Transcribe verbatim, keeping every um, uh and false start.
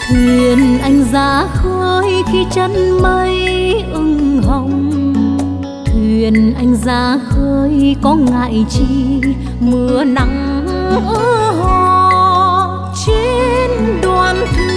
Thuyền anh ra khơi khi chân mây ửng hồng, thuyền anh ra khơi có ngại chi mưa nắng ơ hò. Trên đoàn thuyền